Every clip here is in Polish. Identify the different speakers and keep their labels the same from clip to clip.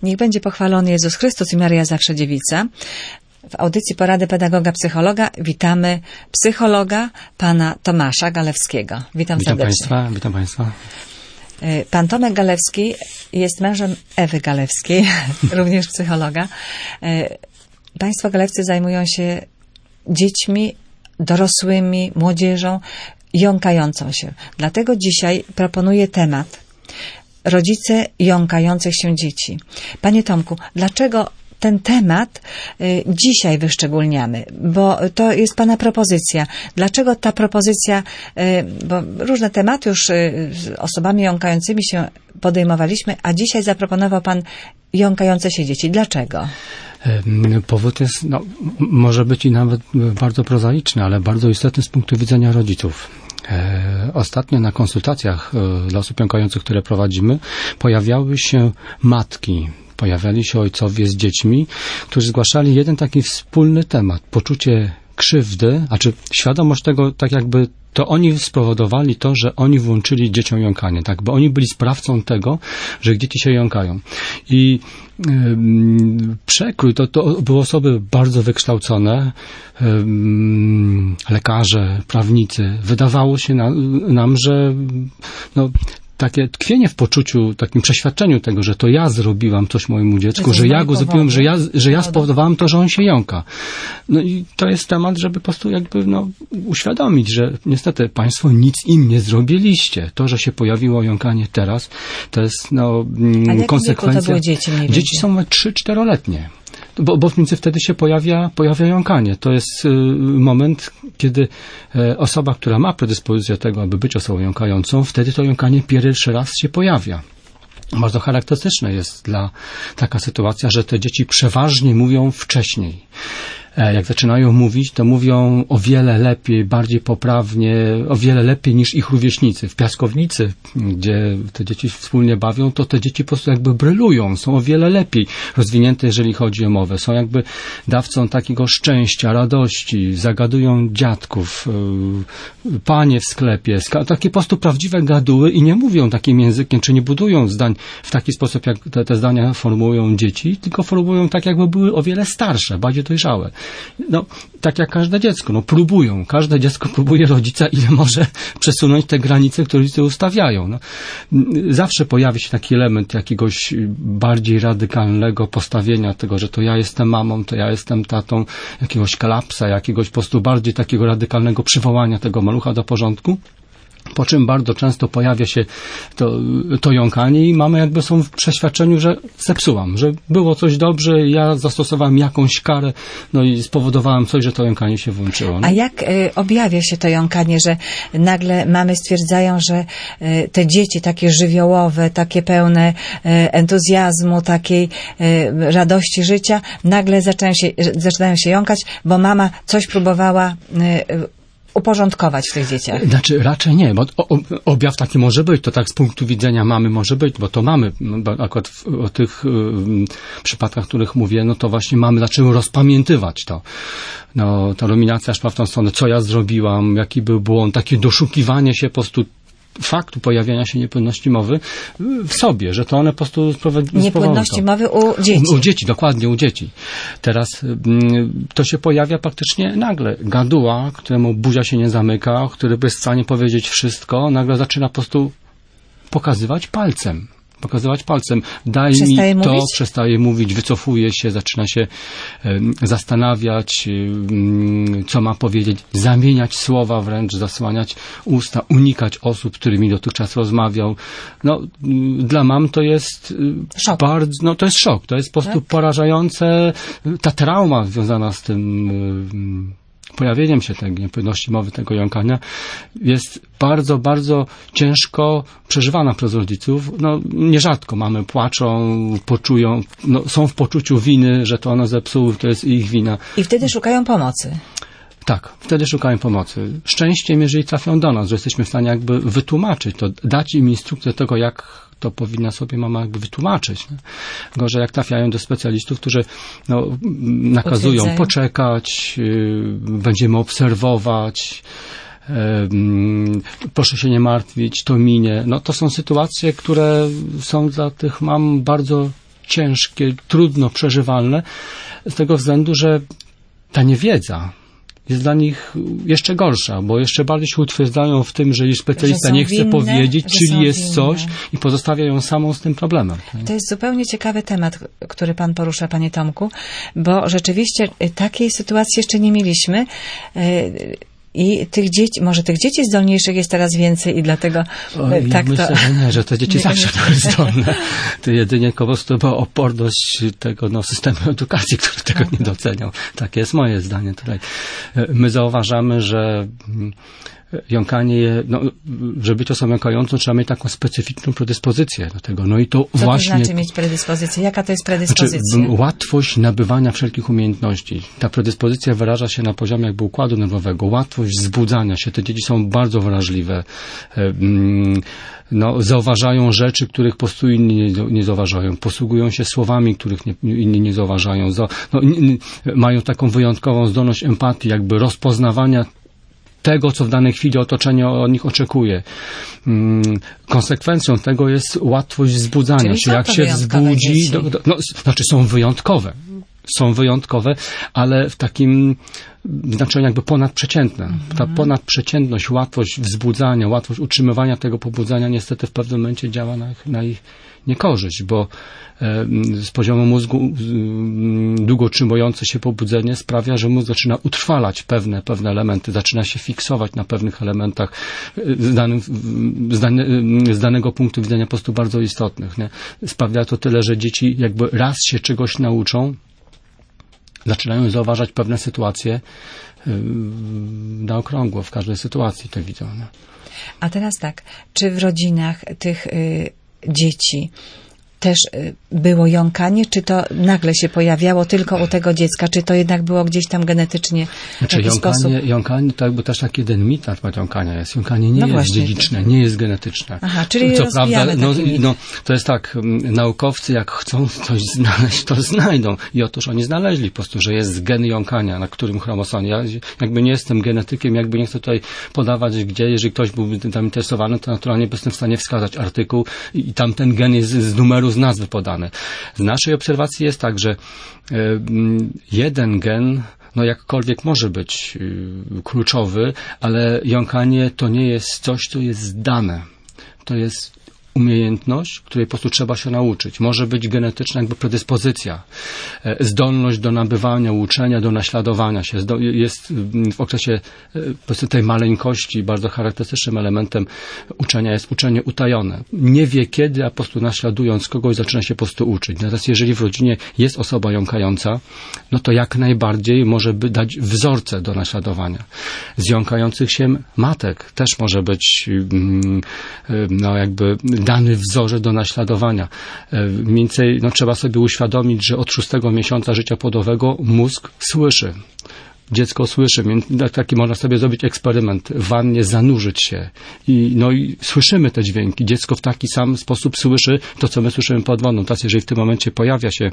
Speaker 1: Niech będzie pochwalony Jezus Chrystus i Maryja Zawsze Dziewica. W audycji Porady Pedagoga Psychologa witamy psychologa pana Tomasza Galewskiego. Witam serdecznie.
Speaker 2: Witam Państwa.
Speaker 1: Pan Tomek Galewski jest mężem Ewy Galewskiej, również psychologa. Państwo Galewscy zajmują się dziećmi, dorosłymi, młodzieżą, jąkającą się. Dlatego dzisiaj proponuję temat rodzice jąkających się dzieci. Panie Tomku, dlaczego ten temat dzisiaj wyszczególniamy? Bo to jest Pana propozycja. Dlaczego ta propozycja, bo różne tematy już z osobami jąkającymi się podejmowaliśmy, a dzisiaj zaproponował Pan jąkające się dzieci. Dlaczego?
Speaker 2: Powód jest, może być i nawet bardzo prozaiczny, ale bardzo istotny z punktu widzenia rodziców. Ostatnio na konsultacjach dla osób jąkających, które prowadzimy, pojawiały się matki, pojawiali się ojcowie z dziećmi, którzy zgłaszali jeden taki wspólny temat, poczucie krzywdy, świadomość tego, tak jakby to oni spowodowali to, że oni włączyli dzieciom jąkanie, tak, bo oni byli sprawcą tego, że dzieci się jąkają. I przekrój, to były osoby bardzo wykształcone, lekarze, prawnicy. Wydawało się nam, że takie tkwienie w poczuciu, takim przeświadczeniu tego, że to ja zrobiłam coś mojemu dziecku, że ja go zrobiłem, że ja spowodowałam to, że on się jąka. No i to jest temat, żeby po prostu uświadomić, że niestety Państwo nic im nie zrobiliście. To, że się pojawiło jąkanie teraz, to jest konsekwencja.
Speaker 1: To były dzieci mniej więcej?
Speaker 2: Dzieci są 3-4-letnie. Bo w między wtedy się pojawia jąkanie. To jest moment, kiedy osoba, która ma predyspozycję do tego, aby być osobą jąkającą, wtedy to jąkanie pierwszy raz się pojawia. Bardzo charakterystyczne jest taka sytuacja, że te dzieci przeważnie mówią wcześniej. Jak zaczynają mówić, to mówią o wiele lepiej, bardziej poprawnie, o wiele lepiej niż ich rówieśnicy. W piaskownicy, gdzie te dzieci wspólnie bawią, to te dzieci po prostu jakby brylują, są o wiele lepiej rozwinięte, jeżeli chodzi o mowę. Są jakby dawcą takiego szczęścia, radości, zagadują dziadków, panie w sklepie, takie po prostu prawdziwe gaduły i nie mówią takim językiem, czy nie budują zdań w taki sposób, jak te zdania formułują dzieci, tylko formułują tak, jakby były o wiele starsze, bardziej dojrzałe. Tak jak każde dziecko, próbują. Każde dziecko próbuje rodzica, ile może przesunąć te granice, które rodzice ustawiają. Zawsze pojawi się taki element jakiegoś bardziej radykalnego postawienia tego, że to ja jestem mamą, to ja jestem tatą, jakiegoś kolapsa, jakiegoś po prostu bardziej takiego radykalnego przywołania tego malucha do porządku. Po czym bardzo często pojawia się to jąkanie i mamy są w przeświadczeniu, że zepsułam, że było coś dobrze, ja zastosowałem jakąś karę, i spowodowałem coś, że to jąkanie się włączyło.
Speaker 1: A jak objawia się to jąkanie, że nagle mamy stwierdzają, że te dzieci takie żywiołowe, takie pełne entuzjazmu, takiej radości życia, nagle zaczynają się jąkać, bo mama coś próbowała uporządkować w tych dzieciach?
Speaker 2: Raczej nie, bo objaw taki może być, to tak z punktu widzenia mamy może być, bo to mamy, bo akurat o tych przypadkach, o których mówię, to właśnie mamy zaczęły rozpamiętywać to. Ta ruminacja szła w tą stronę, co ja zrobiłam, jaki był błąd, takie doszukiwanie się po prostu faktu pojawiania się niepłynności mowy w sobie, że to one po prostu
Speaker 1: niepłynności mowy u dzieci.
Speaker 2: U dzieci, dokładnie u dzieci. Teraz to się pojawia praktycznie nagle. Gaduła, któremu buzia się nie zamyka, który jest w stanie powiedzieć wszystko, nagle zaczyna po prostu pokazywać palcem. Daj mi to, przestaje mówić, wycofuje się, zaczyna się zastanawiać, co ma powiedzieć, zamieniać słowa wręcz, zasłaniać usta, unikać osób, z którymi dotychczas rozmawiał. Dla mam to jest
Speaker 1: szok.
Speaker 2: To jest szok, to jest po prostu porażające, ta trauma związana z tym pojawieniem się tej niepłynności mowy, tego jąkania jest bardzo, bardzo ciężko przeżywana przez rodziców. Nierzadko mamy płaczą, poczują, są w poczuciu winy, że to one zepsuły, to jest ich wina.
Speaker 1: I wtedy szukają pomocy.
Speaker 2: Tak, wtedy szukają pomocy. Szczęściem, jeżeli trafią do nas, że jesteśmy w stanie jakby wytłumaczyć to, dać im instrukcję tego, jak to powinna sobie mama jakby wytłumaczyć. Nie? Gorzej jak trafiają do specjalistów, którzy nakazują poczekać, będziemy obserwować, proszę się nie martwić, to minie. To są sytuacje, które są dla tych mam bardzo ciężkie, trudno przeżywalne, z tego względu, że ta niewiedza jest dla nich jeszcze gorsza, bo jeszcze bardziej się utwierdzają w tym, że specjalista nie chce powiedzieć, czyli jest coś i pozostawia ją samą z tym problemem.
Speaker 1: To jest zupełnie ciekawy temat, który pan porusza, panie Tomku, bo rzeczywiście takiej sytuacji jeszcze nie mieliśmy. I tych dzieci, może tych dzieci zdolniejszych jest teraz więcej i dlatego tak
Speaker 2: myślę,
Speaker 1: to...
Speaker 2: że nie, że te dzieci zawsze były zdolne. To jedynie po prostu była oporność tego systemu edukacji, który tego nie doceniał. Takie jest moje zdanie tutaj. My zauważamy, że jąkanie, żeby być osobą jąkającą, trzeba mieć taką specyficzną predyspozycję do tego. No i to
Speaker 1: Co
Speaker 2: właśnie...
Speaker 1: to znaczy mieć predyspozycję? Jaka to jest predyspozycja?
Speaker 2: Łatwość nabywania wszelkich umiejętności. Ta predyspozycja wyraża się na poziomie jakby układu nerwowego. Łatwość wzbudzania się. Te dzieci są bardzo wrażliwe. Zauważają rzeczy, których po prostu inni nie zauważają. Posługują się słowami, których inni nie zauważają. Mają taką wyjątkową zdolność empatii, jakby rozpoznawania tego, co w danej chwili otoczenie od nich oczekuje. Konsekwencją tego jest łatwość wzbudzania się. Jak się wzbudzi, są wyjątkowe, ale w takim znaczeniu jakby ponadprzeciętne. Ta ponadprzeciętność, łatwość wzbudzania, łatwość utrzymywania tego pobudzania niestety w pewnym momencie działa na ich niekorzyść, bo z poziomu mózgu długo utrzymujące się pobudzenie sprawia, że mózg zaczyna utrwalać pewne elementy, zaczyna się fiksować na pewnych elementach z danego punktu widzenia po prostu bardzo istotnych. Nie? Sprawia to tyle, że dzieci jakby raz się czegoś nauczą, zaczynają zauważać pewne sytuacje na okrągło, w każdej sytuacji to widzą. Nie?
Speaker 1: A teraz tak, czy w rodzinach tych dzieci też było jąkanie, czy to nagle się pojawiało tylko u tego dziecka, czy to jednak było gdzieś tam genetycznie w jakiś sposób?
Speaker 2: Jąkanie to jakby też taki jeden mit na temat jąkania jest. Jąkanie nie jest dziedziczne, nie jest genetyczne.
Speaker 1: Aha, czyli
Speaker 2: co prawda, to jest tak, naukowcy jak chcą coś znaleźć, to znajdą. I otóż oni znaleźli po prostu, że jest gen jąkania, na którym chromosomie. Ja jakby nie jestem genetykiem, jakby nie chcę tutaj podawać gdzie, jeżeli ktoś byłby tam interesowany, to naturalnie jestem w stanie wskazać artykuł i tam ten gen jest z numeru z nazwy podane. Z naszej obserwacji jest tak, że jeden gen, jakkolwiek może być kluczowy, ale jąkanie to nie jest coś, co jest dane. To jest umiejętność, której po prostu trzeba się nauczyć. Może być genetyczna jakby predyspozycja, zdolność do nabywania, uczenia, do naśladowania się. Jest w okresie po prostu tej maleńkości bardzo charakterystycznym elementem uczenia jest uczenie utajone. Nie wie kiedy, a po prostu naśladując kogoś zaczyna się po prostu uczyć. Natomiast jeżeli w rodzinie jest osoba jąkająca, to jak najbardziej może dać wzorce do naśladowania. Z jąkających się matek też może być jakby dany wzorzec do naśladowania. Mniej więcej trzeba sobie uświadomić, że od 6 miesiąca życia płodowego mózg słyszy. Dziecko słyszy, taki można sobie zrobić eksperyment, w wannie zanurzyć się i słyszymy te dźwięki. Dziecko w taki sam sposób słyszy to, co my słyszymy pod wodą. Teraz jeżeli w tym momencie pojawia się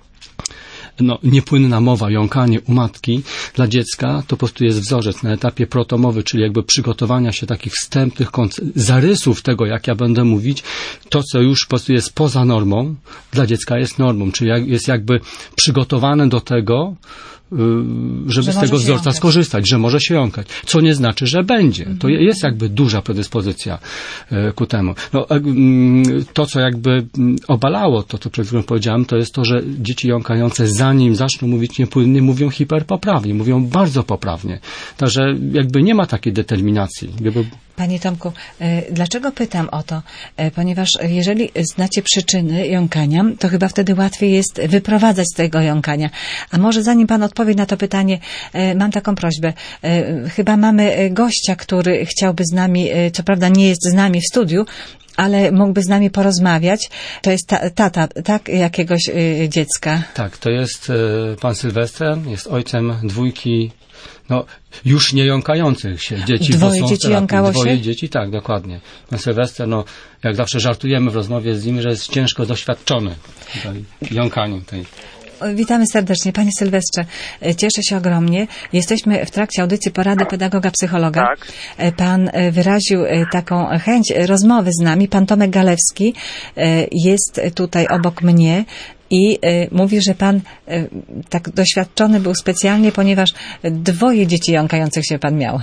Speaker 2: niepłynna mowa, jąkanie u matki dla dziecka, to po prostu jest wzorzec na etapie protomowy, czyli jakby przygotowania się takich wstępnych zarysów tego, jak ja będę mówić, to, co już po prostu jest poza normą, dla dziecka jest normą, czyli jest jakby przygotowane do tego, żeby z tego wzorca skorzystać, że może się jąkać. Co nie znaczy, że będzie. To jest jakby duża predyspozycja ku temu. To, co jakby obalało to, co przed chwilą powiedziałem, to jest to, że dzieci jąkające, zanim zaczną mówić niepłynnie, mówią hiperpoprawnie, mówią bardzo poprawnie. Także jakby nie ma takiej determinacji.
Speaker 1: Panie Tomku, dlaczego pytam o to? Ponieważ jeżeli znacie przyczyny jąkania, to chyba wtedy łatwiej jest wyprowadzać z tego jąkania. A może zanim pan odpowie na to pytanie, mam taką prośbę. Chyba mamy gościa, który chciałby z nami, co prawda nie jest z nami w studiu, ale mógłby z nami porozmawiać. To jest tata, tak? Jakiegoś dziecka. Tak,
Speaker 2: to jest pan Sylwester, jest ojcem dwójki już nie jąkających się dzieci.
Speaker 1: Dwoje dzieci jąkało się?
Speaker 2: Dwoje dzieci, tak, dokładnie. Pan Sylwester, jak zawsze żartujemy w rozmowie z nim, że jest ciężko doświadczony w jąkaniu tej.
Speaker 1: Witamy serdecznie. Panie Sylwestrze, cieszę się ogromnie. Jesteśmy w trakcie audycji porady pedagoga, psychologa.
Speaker 3: Tak.
Speaker 1: Pan wyraził taką chęć rozmowy z nami. Pan Tomek Galewski jest tutaj obok mnie. I mówi, że pan tak doświadczony był specjalnie, ponieważ 2 dzieci jąkających się pan miał.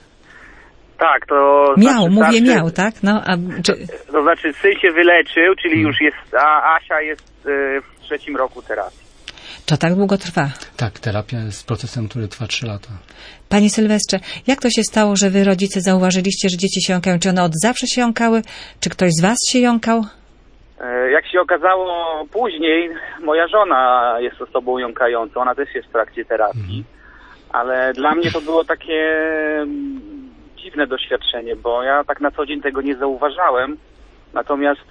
Speaker 3: Tak, to
Speaker 1: miał, tak? No,
Speaker 3: to znaczy syn się wyleczył, czyli już jest, a Asia jest w 3. roku terapii.
Speaker 1: To tak długo trwa?
Speaker 2: Tak, terapia jest procesem, który trwa 3 lata.
Speaker 1: Panie Sylwestrze, jak to się stało, że wy rodzice zauważyliście, że dzieci się jąkają? Czy one od zawsze się jąkały? Czy ktoś z was się jąkał?
Speaker 3: Jak się okazało później, moja żona jest osobą jąkającą, ona też jest w trakcie terapii, ale dla mnie to było takie dziwne doświadczenie, bo ja tak na co dzień tego nie zauważałem, natomiast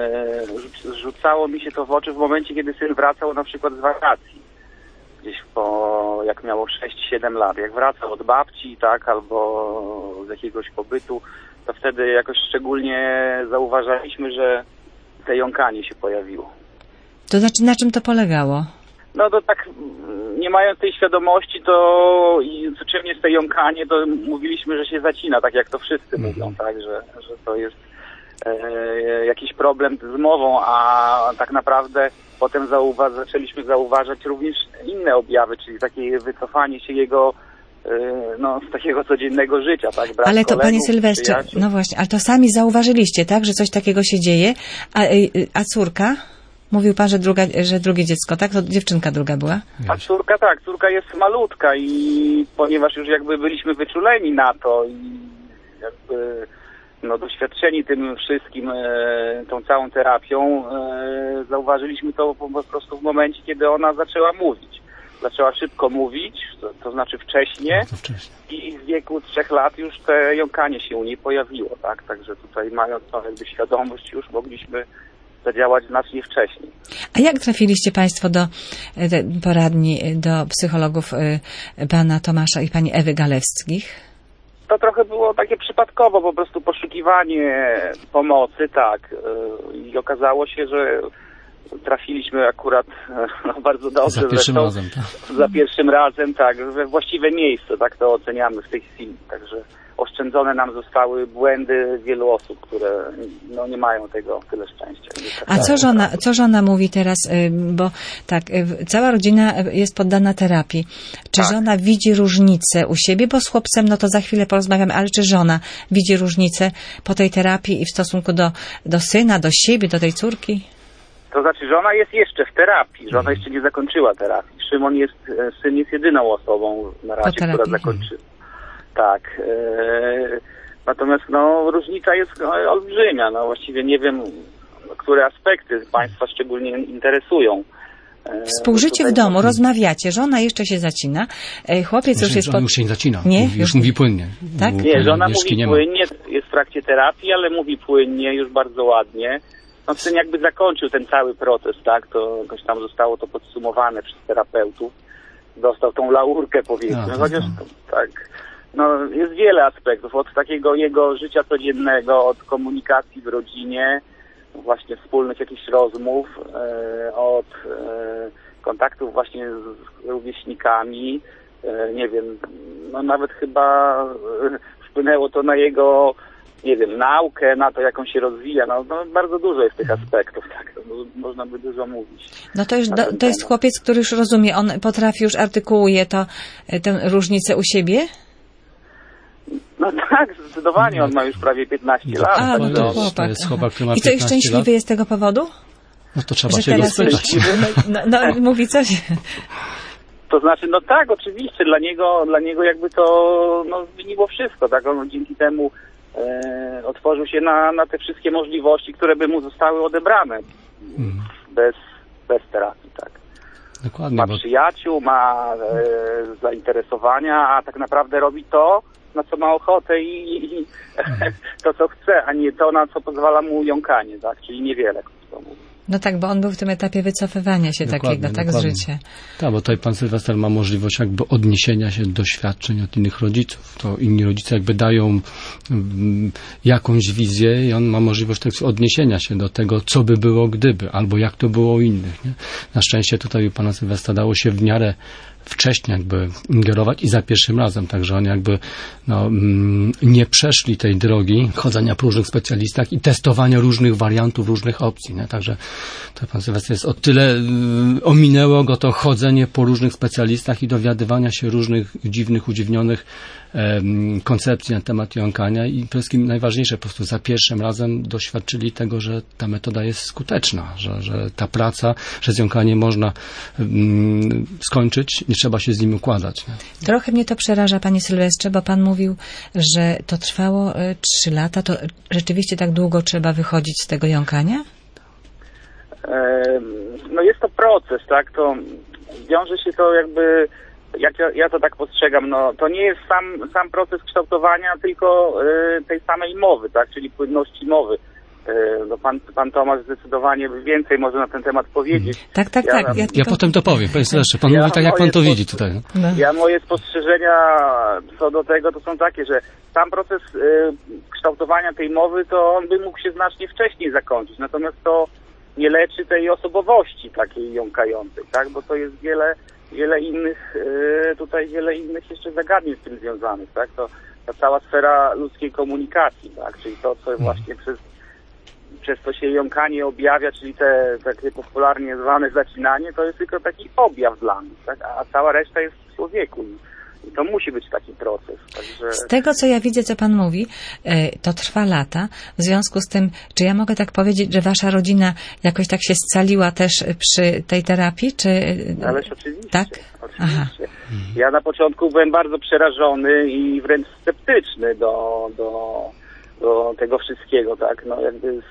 Speaker 3: rzucało mi się to w oczy w momencie, kiedy syn wracał na przykład z wakacji, gdzieś jak miało 6-7 lat, jak wracał od babci, tak, albo z jakiegoś pobytu, to wtedy jakoś szczególnie zauważaliśmy, że te jąkanie się pojawiło.
Speaker 1: To znaczy, na czym to polegało?
Speaker 3: No to tak, nie mając tej świadomości, to czym jest to jąkanie, to mówiliśmy, że się zacina, tak jak to wszyscy mówią, tak, że to jest jakiś problem z mową, a tak naprawdę potem zaczęliśmy zauważać również inne objawy, czyli takie wycofanie się jego z takiego codziennego życia, tak? Brak
Speaker 1: ale to,
Speaker 3: kolegów,
Speaker 1: panie Sylwestrze,
Speaker 3: przyjaciół.
Speaker 1: no właśnie, ale to sami zauważyliście, tak, że coś takiego się dzieje, a córka? Mówił pan, że drugie dziecko, tak? To dziewczynka druga była?
Speaker 3: A córka jest malutka i ponieważ już jakby byliśmy wyczuleni na to i jakby doświadczeni tym wszystkim, tą całą terapią, zauważyliśmy to po prostu w momencie, kiedy ona zaczęła mówić. Zaczęła szybko mówić, to znaczy wcześniej i w wieku 3 lat już te jąkanie się u niej pojawiło, tak? Także tutaj mając tą jakby świadomość już mogliśmy zadziałać znacznie wcześniej.
Speaker 1: A jak trafiliście państwo do poradni, do psychologów pana Tomasza i pani Ewy Galewskich?
Speaker 3: To trochę było takie przypadkowo, po prostu poszukiwanie pomocy, tak. I okazało się, że trafiliśmy akurat bardzo dobrze.
Speaker 2: Za pierwszym razem, tak?
Speaker 3: Za pierwszym razem, tak, we właściwe miejsce, tak to oceniamy w tej chwili. Także oszczędzone nam zostały błędy wielu osób, które nie mają tego tyle szczęścia.
Speaker 1: A co żona mówi teraz, bo tak, cała rodzina jest poddana terapii. Czy żona widzi różnicę u siebie? Bo z chłopcem, to za chwilę porozmawiamy, ale czy żona widzi różnicę po tej terapii i w stosunku do syna, do siebie, do tej córki?
Speaker 3: To znaczy, żona jest jeszcze w terapii. Żona jeszcze nie zakończyła terapii. Syn jest jedyną osobą na razie, która zakończyła. Tak. Natomiast różnica jest olbrzymia. Właściwie nie wiem, które aspekty państwa szczególnie interesują.
Speaker 1: Współżycie w domu, rozmawiacie, żona jeszcze się zacina, chłopiec już jest...
Speaker 2: Już się nie zacina,
Speaker 1: nie?
Speaker 2: Już mówi płynnie.
Speaker 1: Tak?
Speaker 3: Nie, żona mówi płynnie, jest w trakcie terapii, ale mówi płynnie, już bardzo ładnie. Syn jakby zakończył ten cały proces, tak? To jakoś tam zostało to podsumowane przez terapeutów. Dostał tą laurkę, powiedzmy. Chociaż tak, jest wiele aspektów. Od takiego jego życia codziennego, od komunikacji w rodzinie, właśnie wspólnych jakichś rozmów, od kontaktów właśnie z rówieśnikami. Nie wiem, nawet chyba wpłynęło to na jego, nie wiem, naukę, na to, jak on się rozwija. Bardzo dużo jest tych aspektów, tak, można by dużo mówić.
Speaker 1: To jest chłopiec, który już rozumie, on potrafi, już artykułuje tę różnicę u siebie?
Speaker 3: Tak, zdecydowanie, on ma już prawie 15 lat.
Speaker 2: To jest chłopak, który ma 15 lat.
Speaker 1: I to jest szczęśliwy jest z tego powodu?
Speaker 2: To trzeba się go spytać.
Speaker 1: Mówi coś?
Speaker 3: To znaczy, tak, oczywiście, dla niego jakby to zmieniło wszystko, tak, on dzięki temu otworzył się na te wszystkie możliwości, które by mu zostały odebrane bez terapii, tak.
Speaker 2: Dokładnie,
Speaker 3: ma przyjaciół, ma zainteresowania, a tak naprawdę robi to, na co ma ochotę i to, co chce, a nie to, na co pozwala mu jąkanie, tak, czyli niewiele, krótko mówiąc.
Speaker 1: Bo on był w tym etapie wycofywania się takiego, tak, z życia.
Speaker 2: Tak, bo tutaj pan Sylwester ma możliwość jakby odniesienia się do doświadczeń od innych rodziców. To inni rodzice jakby dają jakąś wizję i on ma możliwość tak odniesienia się do tego, co by było gdyby, albo jak to było u innych. Nie? Na szczęście tutaj u pana Sylwestra dało się w miarę wcześniej jakby ingerować i za pierwszym razem, także oni jakby nie przeszli tej drogi chodzenia po różnych specjalistach i testowania różnych wariantów, różnych opcji, nie? Także to pan Sylwester jest o tyle, ominęło go to chodzenie po różnych specjalistach i dowiadywania się różnych dziwnych, udziwnionych koncepcji na temat jąkania i przede wszystkim najważniejsze, po prostu za pierwszym razem doświadczyli tego, że ta metoda jest skuteczna, że ta praca, że z jąkaniem można skończyć, nie trzeba się z nim układać. Nie?
Speaker 1: Trochę mnie to przeraża, panie Sylwestrze, bo pan mówił, że to trwało 3 lata. To rzeczywiście tak długo trzeba wychodzić z tego jąkania?
Speaker 3: No jest to proces, tak? To wiąże się to jakby, jak ja to tak postrzegam, no to nie jest sam proces kształtowania, tylko tej samej mowy, tak? Czyli płynności mowy. No pan Tomasz zdecydowanie więcej może na ten temat powiedzieć.
Speaker 1: Tak.
Speaker 2: Ja potem to powiem, panie Sylwestrze. Pan mówi tak, jak pan to widzi tutaj. No.
Speaker 3: Ja moje spostrzeżenia co do tego to są takie, że sam proces kształtowania tej mowy, to on by mógł się znacznie wcześniej zakończyć. Natomiast to nie leczy tej osobowości takiej jąkającej, tak? Bo to jest wiele innych jeszcze zagadnień z tym związanych, tak? To ta cała sfera ludzkiej komunikacji, tak? Czyli to, co właśnie przez to się jąkanie objawia, czyli te takie popularnie zwane zacinanie, to jest tylko taki objaw dla mnie, tak? A cała reszta jest w człowieku. I to musi być taki proces. Także...
Speaker 1: Z tego, co ja widzę, co pan mówi, to trwa lata. W związku z tym, czy ja mogę tak powiedzieć, że wasza rodzina jakoś tak się scaliła też przy tej terapii, czy...
Speaker 3: Ależ oczywiście.
Speaker 1: Tak?
Speaker 3: Oczywiście.
Speaker 1: Aha.
Speaker 3: Ja na początku byłem bardzo przerażony i wręcz sceptyczny do tego wszystkiego, tak? No jakby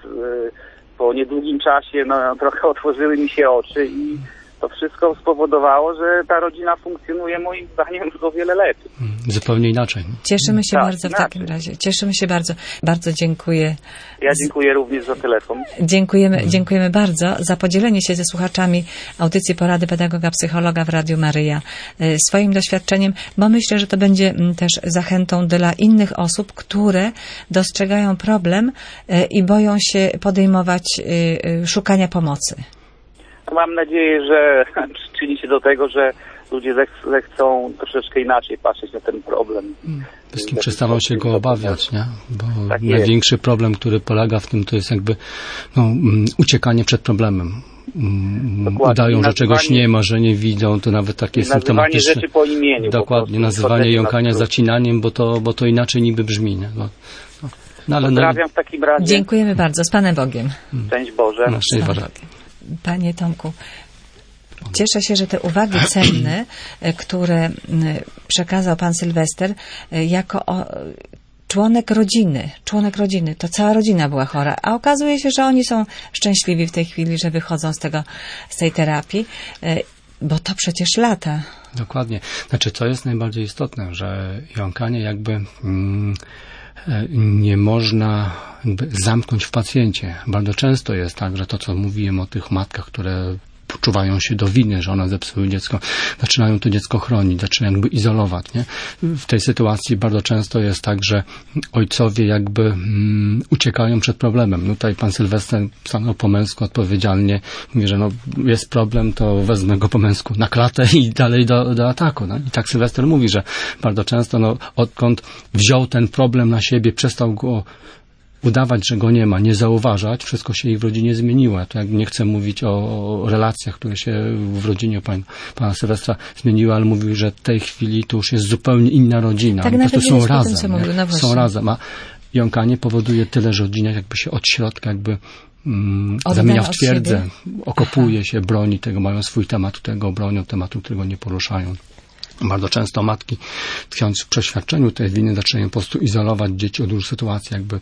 Speaker 3: po niedługim czasie trochę otworzyły mi się oczy i to wszystko spowodowało, że ta rodzina funkcjonuje moim zdaniem o wiele lepiej.
Speaker 2: Zupełnie inaczej.
Speaker 1: Cieszymy się
Speaker 3: Tak,
Speaker 1: bardzo w
Speaker 3: inaczej.
Speaker 1: takim razie. Cieszymy się bardzo. Bardzo dziękuję.
Speaker 3: Ja dziękuję również za telefon.
Speaker 1: Dziękujemy bardzo za podzielenie się ze słuchaczami audycji Porady Pedagoga Psychologa w Radiu Maryja swoim doświadczeniem, bo myślę, że to będzie też zachętą dla innych osób, które dostrzegają problem i boją się podejmować szukania pomocy.
Speaker 3: Mam nadzieję, że przyczyni się do tego, że ludzie zechcą troszeczkę inaczej patrzeć na ten problem.
Speaker 2: Wszystkim przestaną się go obawiać, nie? Bo
Speaker 3: Tak
Speaker 2: największy problem, który polega w tym, to jest jakby uciekanie przed problemem.
Speaker 3: Dokładnie.
Speaker 2: Udają, że czegoś nie ma, że nie widzą, to nawet takie symptomatyczne.
Speaker 3: Nazywanie rzeczy po imieniu.
Speaker 2: Dokładnie, nazywanie jąkania zacinaniem, bo to inaczej niby brzmi. Nie?
Speaker 3: Pozdrawiam w takim razie.
Speaker 1: Dziękujemy bardzo. Z Panem Bogiem.
Speaker 3: Szczęść Boże.
Speaker 2: Szczęść Boże.
Speaker 1: Panie Tomku, cieszę się, że te uwagi cenne, które przekazał pan Sylwester jako członek rodziny, to cała rodzina była chora, a okazuje się, że oni są szczęśliwi w tej chwili, że wychodzą z tej terapii, bo to przecież lata.
Speaker 2: Dokładnie. Znaczy, co jest najbardziej istotne, że jąkanie jakby nie można zamknąć w pacjencie. Bardzo często jest tak, że to, co mówiłem o tych matkach, które poczuwają się do winy, że one zepsuły dziecko, zaczynają to dziecko chronić, zaczynają jakby izolować. Nie? W tej sytuacji bardzo często jest tak, że ojcowie jakby uciekają przed problemem. No tutaj pan Sylwester stanął po męsku odpowiedzialnie, mówi, że jest problem, to wezmę go po męsku na klatę i dalej do ataku. No? I tak Sylwester mówi, że bardzo często odkąd wziął ten problem na siebie, przestał go udawać, że go nie ma, nie zauważać, wszystko się ich w rodzinie zmieniło. Ja to nie chcę mówić o relacjach, które się w rodzinie pana Sylwestra zmieniły, ale mówił, że w tej chwili to już jest zupełnie inna rodzina.
Speaker 1: Tak,
Speaker 2: po prostu są razem.
Speaker 1: Tym, co mówił,
Speaker 2: są razem. A jąkanie powoduje tyle, że rodzina jakby się od środka jakby zamienia w twierdzę, okopuje się, broni tego, mają swój temat, którego bronią, tematu, którego nie poruszają. Bardzo często matki, tkwiąc w przeświadczeniu tej winy, zaczynają po prostu izolować dzieci od różnych sytuacji, jakby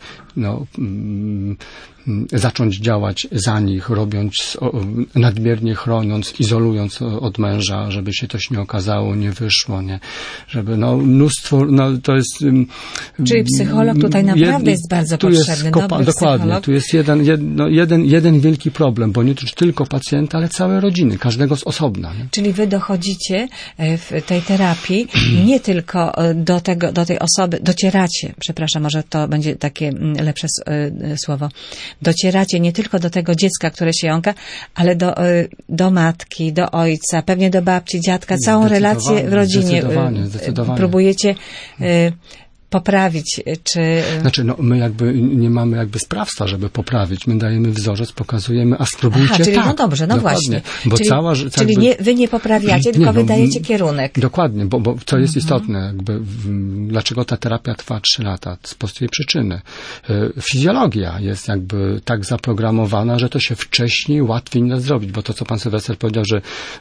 Speaker 2: zacząć działać za nich, robiąc, nadmiernie chroniąc, izolując od męża, żeby się coś nie okazało, nie wyszło, nie, żeby mnóstwo, to jest...
Speaker 1: Czyli psycholog tutaj naprawdę jest bardzo potrzebny.
Speaker 2: Dokładnie, tu jest jeden wielki problem, bo nie tylko pacjenta, ale całej rodziny, każdego z osobna. Nie?
Speaker 1: Czyli wy dochodzicie w tej terapii nie tylko do tej osoby, docieracie, przepraszam, może to będzie takie lepsze słowo, docieracie nie tylko do tego dziecka, które się jąka, ale do matki, do ojca, pewnie do babci, dziadka, całą relację w rodzinie.
Speaker 2: Zdecydowanie.
Speaker 1: Próbujecie poprawić, czy...
Speaker 2: Znaczy, my jakby nie mamy jakby sprawstwa, żeby poprawić. My dajemy wzorzec, pokazujemy, a spróbujcie.
Speaker 1: Aha, czyli
Speaker 2: tak.
Speaker 1: no dobrze, no
Speaker 2: dokładnie.
Speaker 1: właśnie.
Speaker 2: Bo
Speaker 1: czyli wy nie poprawiacie, tylko wy dajecie kierunek.
Speaker 2: Dokładnie, bo co jest istotne, jakby dlaczego ta terapia trwa 3 lata? Z prostej przyczyny. Fizjologia jest jakby tak zaprogramowana, że to się wcześniej łatwiej nie da zrobić, bo to, co pan Sylwester powiedział, że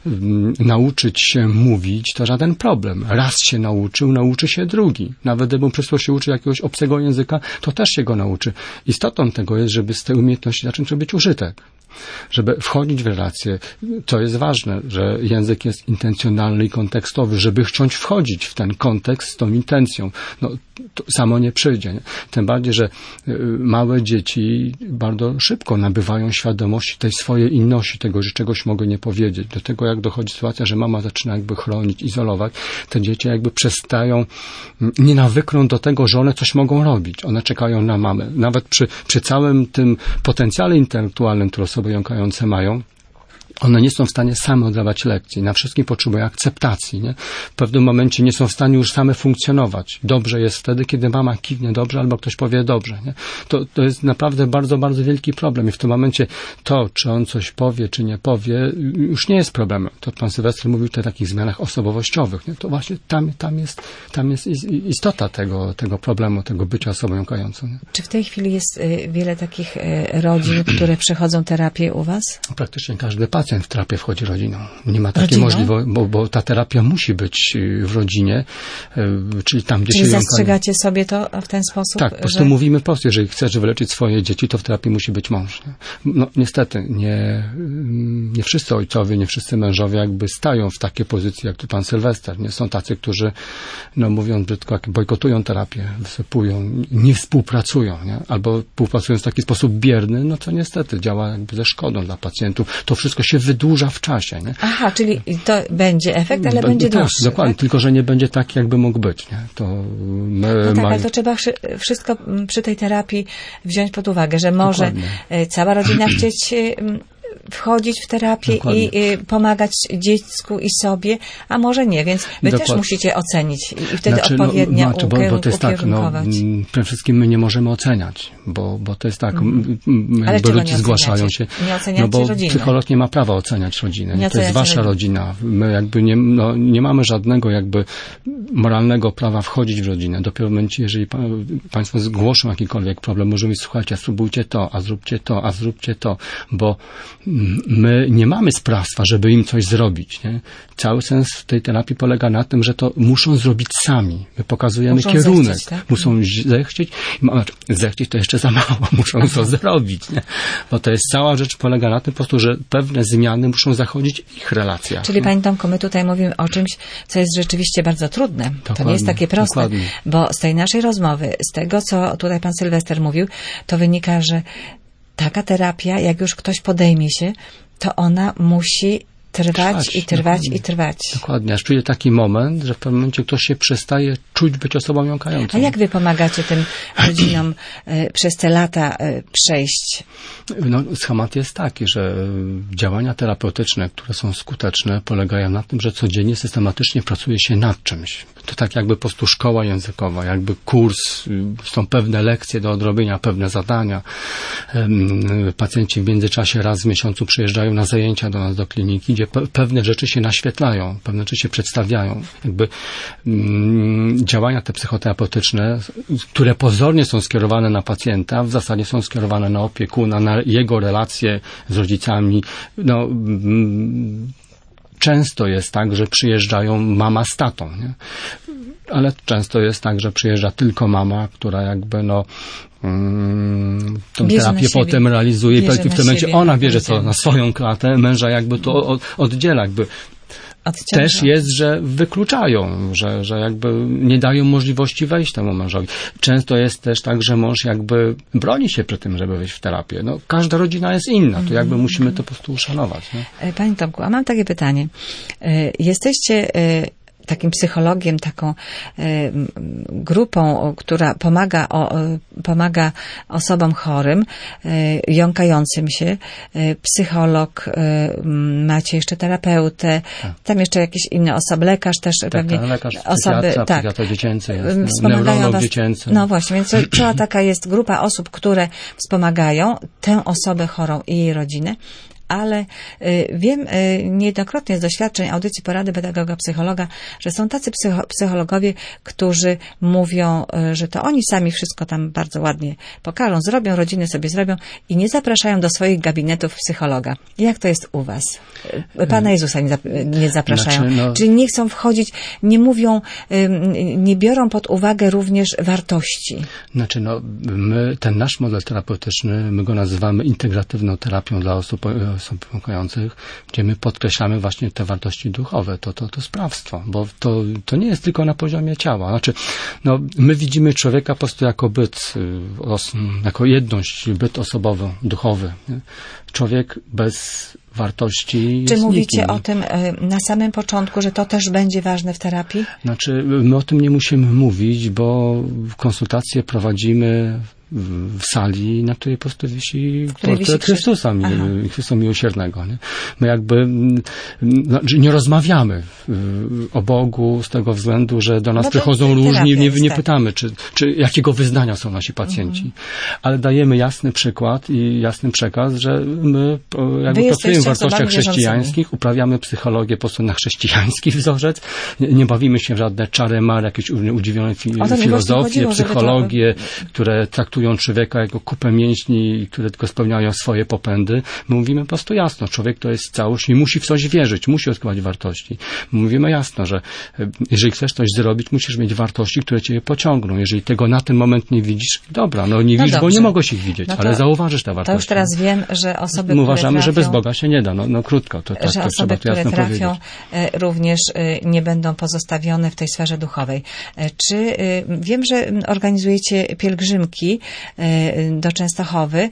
Speaker 2: nauczyć się mówić, to żaden problem. Raz się nauczy się drugi. Nawet gdybym przysło się uczy jakiegoś obcego języka, to też się go nauczy. Istotą tego jest, żeby z tej umiejętności zacząć robić użytek. Żeby wchodzić w relacje, to jest ważne, że język jest intencjonalny i kontekstowy, żeby chcieć wchodzić w ten kontekst z tą intencją. No, to samo nie przyjdzie. Nie? Tym bardziej, że małe dzieci bardzo szybko nabywają świadomości tej swojej inności, tego, że czegoś mogę nie powiedzieć. Do tego, jak dochodzi sytuacja, że mama zaczyna jakby chronić, izolować, te dzieci jakby przestają, nie nawykną do tego, że one coś mogą robić. One czekają na mamę. Nawet przy całym tym potencjale intelektualnym, które osoby jąkające mają, one nie są w stanie same oddawać lekcji. Na wszystkim potrzebują akceptacji. Nie? W pewnym momencie nie są w stanie już same funkcjonować. Dobrze jest wtedy, kiedy mama kiwnie dobrze albo ktoś powie dobrze. Nie? To jest naprawdę bardzo, bardzo wielki problem. I w tym momencie to, czy on coś powie, czy nie powie, już nie jest problemem. To pan Sylwester mówił o takich zmianach osobowościowych. Nie? To właśnie tam jest istota tego problemu, tego bycia osobą jąkającą. Nie?
Speaker 1: Czy w tej chwili jest wiele takich rodzin, które przechodzą terapię u was?
Speaker 2: Praktycznie każdy pacjent w terapię wchodzi rodziną. Nie ma takiej możliwości, bo ta terapia musi być w rodzinie, czyli tam, gdzie
Speaker 1: czyli
Speaker 2: się
Speaker 1: zastrzegacie sobie to w ten sposób?
Speaker 2: Tak, po prostu mówimy prosto, jeżeli chcesz wyleczyć swoje dzieci, to w terapii musi być mąż. Nie? No niestety, nie wszyscy ojcowie, nie wszyscy mężowie jakby stają w takiej pozycji, jak tu pan Sylwester. Nie są tacy, którzy, no mówiąc brzydko, bojkotują terapię, wysypują, nie współpracują, nie? Albo współpracują w taki sposób bierny, no to niestety działa jakby ze szkodą dla pacjentów. To wszystko się wydłuża w czasie. Nie?
Speaker 1: Aha, czyli to będzie efekt, ale będzie dłuższy.
Speaker 2: Dokładnie, tak? Tylko że nie będzie tak, jakby mógł być. Nie? To
Speaker 1: ale to trzeba wszystko przy tej terapii wziąć pod uwagę, że może cała rodzina chcieć wchodzić w terapię i pomagać dziecku i sobie, a może nie, więc wy też musicie ocenić i wtedy odpowiednio
Speaker 2: bo to jest tak, przede wszystkim my nie możemy oceniać, bo to jest tak, jakby rodzice zgłaszają się.
Speaker 1: Nie oceniacie
Speaker 2: bo
Speaker 1: rodziny.
Speaker 2: psycholog nie ma prawa oceniać rodziny. To jest wasza rodzina. My jakby nie mamy żadnego jakby moralnego prawa wchodzić w rodzinę. Dopiero w momencie, jeżeli państwo zgłoszą jakikolwiek problem, możemy mówić, słuchajcie, spróbujcie to, a zróbcie to, bo my nie mamy sprawstwa, żeby im coś zrobić. Nie? Cały sens tej terapii polega na tym, że to muszą zrobić sami. My pokazujemy kierunek. Zechcieć, tak? Muszą zechcieć. Zechcieć to jeszcze za mało. Muszą to zrobić. Nie? Bo to jest cała rzecz, polega na tym po prostu, że pewne zmiany muszą zachodzić w ich relacjach.
Speaker 1: Czyli Panie Tomku, my tutaj mówimy o czymś, co jest rzeczywiście bardzo trudne. Dokładnie, to nie jest takie proste. Dokładnie. Bo z tej naszej rozmowy, z tego, co tutaj Pan Sylwester mówił, to wynika, że taka terapia, jak już ktoś podejmie się, to ona musi trwać.
Speaker 2: Dokładnie, aż przyjdzie taki moment, że w pewnym momencie ktoś się przestaje czuć być osobą jąkającą.
Speaker 1: A jak wy pomagacie tym rodzinom przez te lata przejść?
Speaker 2: Schemat jest taki, że działania terapeutyczne, które są skuteczne, polegają na tym, że codziennie systematycznie pracuje się nad czymś. To tak jakby po prostu szkoła językowa, jakby kurs, są pewne lekcje do odrobienia, pewne zadania. Pacjenci w międzyczasie raz w miesiącu przyjeżdżają na zajęcia do nas, do kliniki, gdzie pewne rzeczy się naświetlają, pewne rzeczy się przedstawiają. Jakby działania te psychoterapeutyczne, które pozornie są skierowane na pacjenta, w zasadzie są skierowane na opiekuna, na jego relacje z rodzicami. Często jest tak, że przyjeżdżają mama z tatą, nie? Ale często jest tak, że przyjeżdża tylko mama, która jakby tą terapię potem realizuje i w tym momencie ona bierze to na swoją klatę, męża jakby to oddziela, jakby też jest, że wykluczają, że jakby nie dają możliwości wejść temu mężowi. Często jest też tak, że mąż jakby broni się przy tym, żeby wejść w terapię. Każda rodzina jest inna, to jakby musimy to po prostu uszanować. Nie?
Speaker 1: Panie Tomku, a mam takie pytanie. Jesteście takim psychologiem, taką grupą, która pomaga osobom chorym, jąkającym się. Psycholog, macie jeszcze terapeutę, tam jeszcze jakieś inne osoby, lekarz też pewnie.
Speaker 2: Lekarz,
Speaker 1: osoby,
Speaker 2: psychiatra dziecięcy jest,
Speaker 1: wspomagają
Speaker 2: neurolog
Speaker 1: was.
Speaker 2: dziecięcy.
Speaker 1: No właśnie, więc cała taka jest grupa osób, które wspomagają tę osobę chorą i jej rodzinę. Ale wiem niejednokrotnie z doświadczeń audycji porady pedagoga, psychologa, że są tacy psychologowie, którzy mówią, że to oni sami wszystko tam bardzo ładnie pokażą, zrobią, rodziny sobie zrobią i nie zapraszają do swoich gabinetów psychologa. Jak to jest u was? Pana Jezusa nie zapraszają. Czyli nie chcą wchodzić, nie mówią, nie biorą pod uwagę również wartości.
Speaker 2: My, ten nasz model terapeutyczny, my go nazywamy integratywną terapią dla osób pomagających, gdzie my podkreślamy właśnie te wartości duchowe, to sprawstwo, bo to nie jest tylko na poziomie ciała. My widzimy człowieka po prostu jako byt, jako jedność, byt osobowy, duchowy. Nie? Człowiek bez wartości.
Speaker 1: Czy mówicie o tym na samym początku, że to też będzie ważne w terapii?
Speaker 2: My o tym nie musimy mówić, bo konsultacje prowadzimy w sali, na której po prostu wisi portret Chrystusa, Chrystusa Miłosiernego. Nie? My jakby nie rozmawiamy o Bogu z tego względu, że do nas przychodzą różni, nie pytamy, czy jakiego wyznania są nasi pacjenci. Ale dajemy jasny przykład i jasny przekaz, że my jakby pracujemy w wartościach chrześcijańskich, uprawiamy psychologię po prostu na chrześcijański wzorzec, nie bawimy się w żadne czary-mary, jakieś udziwione filozofie, psychologie, które traktują człowieka jako kupę mięśni, które tylko spełniają swoje popędy. My mówimy po prostu jasno, człowiek to jest całość i musi w coś wierzyć, musi odkrywać wartości. My mówimy jasno, że jeżeli chcesz coś zrobić, musisz mieć wartości, które cię pociągną. Jeżeli tego na ten moment nie widzisz, dobra, nie widzisz, bo nie mogłeś ich widzieć, ale zauważysz te wartości.
Speaker 1: To już teraz wiem, że osoby,
Speaker 2: my uważamy, że bez Boga się nie da. Krótko.
Speaker 1: Że osoby, które trafią, również nie będą pozostawione w tej sferze duchowej. Wiem, że organizujecie pielgrzymki do Częstochowy.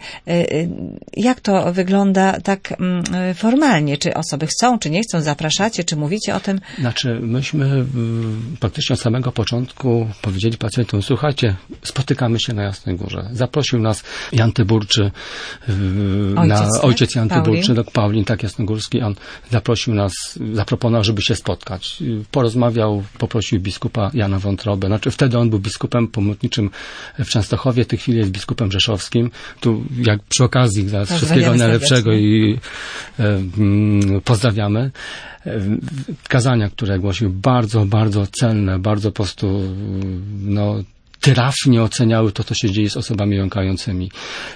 Speaker 1: Jak to wygląda tak formalnie? Czy osoby chcą, czy nie chcą? Zapraszacie, czy mówicie o tym?
Speaker 2: Myśmy praktycznie od samego początku powiedzieli pacjentom, słuchajcie, spotykamy się na Jasnej Górze. Zaprosił nas Jan Tyburczy, ojciec Jan Tyburczy, Paulin, jasnogórski. On zaprosił nas, zaproponował, żeby się spotkać. Porozmawiał, poprosił biskupa Jana Wątrobę. Wtedy on był biskupem pomocniczym w Częstochowie, w tej chwili jest biskupem rzeszowskim. Tu jak przy okazji dla wszystkiego najlepszego i pozdrawiamy. Kazania, które głosił, bardzo, bardzo cenne, bardzo po prostu trafnie oceniały to, co się dzieje z osobami jąkającymi.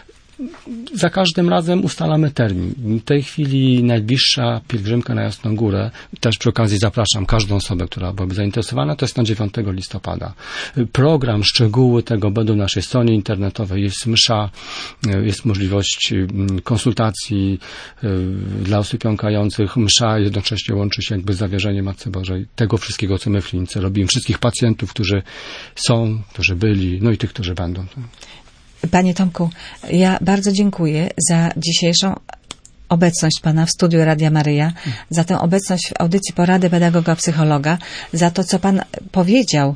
Speaker 2: Za każdym razem ustalamy termin. W tej chwili najbliższa pielgrzymka na Jasną Górę, też przy okazji zapraszam każdą osobę, która byłaby zainteresowana, to jest na 9 listopada. Program, szczegóły tego będą na naszej stronie internetowej, jest msza, jest możliwość konsultacji dla osób jąkających. Msza jednocześnie łączy się jakby z zawierzeniem Matce Bożej tego wszystkiego, co my w klinice robimy. Wszystkich pacjentów, którzy są, którzy byli, i tych, którzy będą.
Speaker 1: Panie Tomku, ja bardzo dziękuję za dzisiejszą obecność Pana w studiu Radia Maryja, za tę obecność w audycji porady pedagoga, psychologa, za to, co Pan powiedział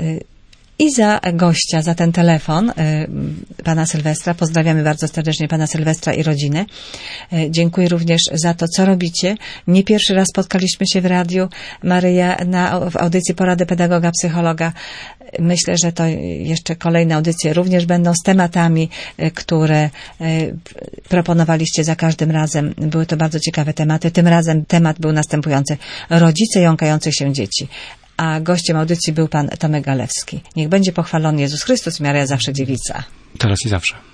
Speaker 1: i za gościa, za ten telefon Pana Sylwestra. Pozdrawiamy bardzo serdecznie Pana Sylwestra i rodzinę. Dziękuję również za to, co robicie. Nie pierwszy raz spotkaliśmy się w Radiu Maryja w audycji porady pedagoga, psychologa. Myślę, że to jeszcze kolejne audycje również będą z tematami, które proponowaliście za każdym razem. Były to bardzo ciekawe tematy. Tym razem temat był następujący. Rodzice jąkających się dzieci. A gościem audycji był pan Tomek Galewski. Niech będzie pochwalony Jezus Chrystus i Maryja zawsze dziewica.
Speaker 2: Teraz i zawsze.